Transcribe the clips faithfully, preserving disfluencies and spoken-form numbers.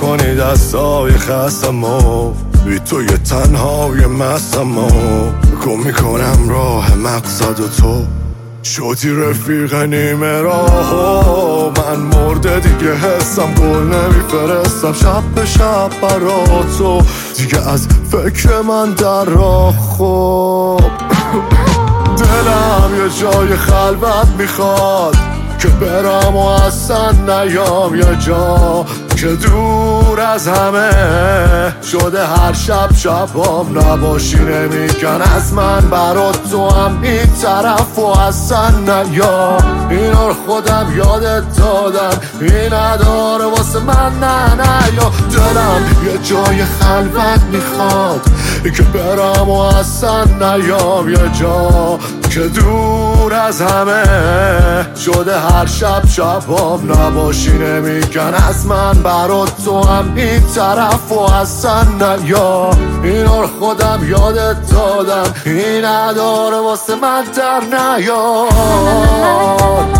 میکنی دستای خستم و بی تو یه تنهای مستم و گم میکنم راه مقصد و تو شدی رفیق نیمه راه. من مرده دیگه حسم گل نمیفرستم شب به شب برا تو دیگه از فکر من در راه. خوب دلم یه جای خلوت میخواد که برم و اصلا نیام یه جا که دور از همه شده هر شب شبام نباشی نمیگن از من برات تو هم این طرف و اصلا نیام. اینا رو خودم یادت دادم این نداره واسه من نه نه یا دلم یه جای خلوت میخواد که برم و اصلا نیام یه جا که دور از همه شده هر شب شبام نباشی نمیگن از من برات تو هم این طرف و اصلا نیا. اینا رو خودم یادت دادم این نداره واسه من در نیار.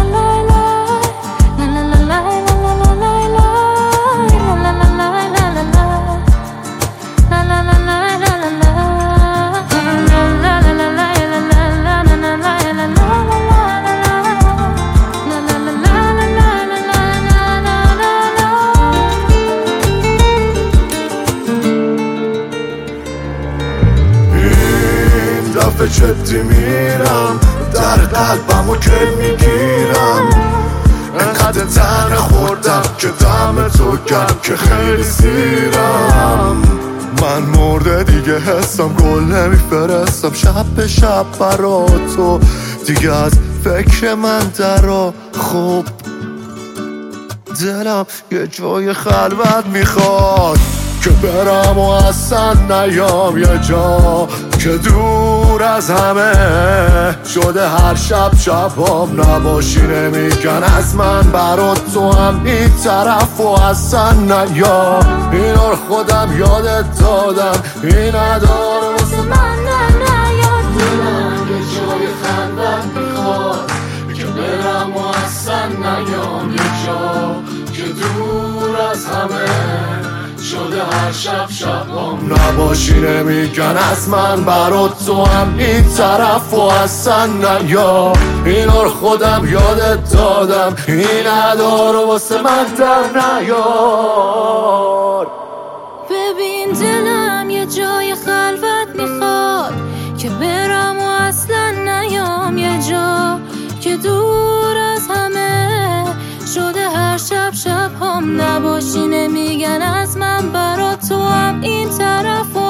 دفعه جدی میرم در قلبمو که میگیرم انقدر تنه خوردم که دم تو گرم که خیلی سیرم. من مرده دیگه حسم گل نمیفرستم شب به شب برا تو دیگه از فکر من درا. خوب دلم یه جای خلوت میخواد که برم و اصلا نیام یه جا که دور از همه شده هر شب شبام نباشی نمیگن از من برات تو هم این طرف و اصلا نیام. اینا رو خودم یادت دادم این نداره واسه من نه نیار. دلم یه جای خلوت میخواد که برم و اصلا نیام یه جا که دور از همه شده هر شب شبام نباشی نمیگن از من برات تو هم این طرف و اصلا نیا. اینا رو خودم یادت دادم این نداره واسه من در نیار. ببین دلم یه جای خلوت میخواد که برم و اصلا نیام یه جا که دور از همه شده هر شب شب هم نباشی نمیگن از من برا تو هم این طرف